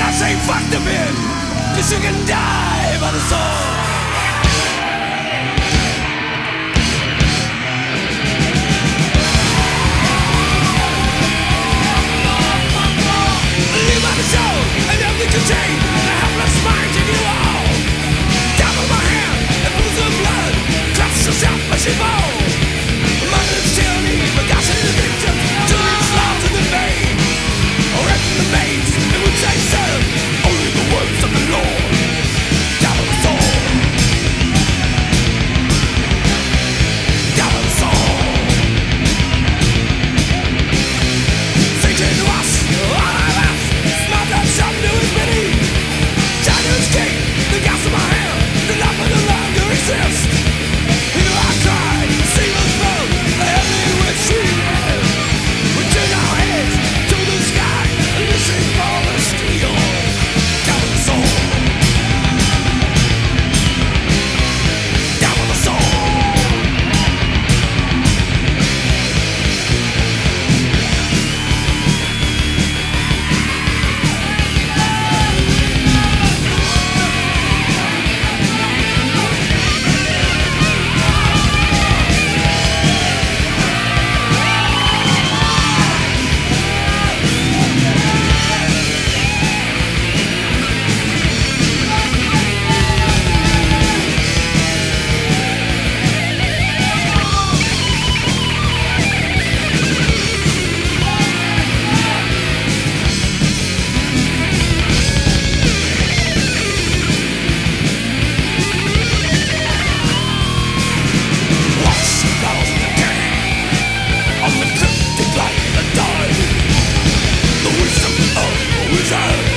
I say fuck the pen, 'cause you can die by the sword. Leave by the show and everything contained the helpless mind in you all. Down on my hand and pools of blood, clutch yourself as you fall. Mother's tyranny, begotten the victim, children's lost in the vein, or in the veins, in which they serve only the words of the Lord. Down on the soul. Down on the soul. Satan was all I left. Smart that some new is pity. China's king, the gas in my hand, the love will no longer exist. Here I cried, see the throne, the heavenly which we live. We turn our heads to the sky, listening for the steel. Down with the soul. Down with the soul. On the cryptic light that died, the wisdom of the wizard.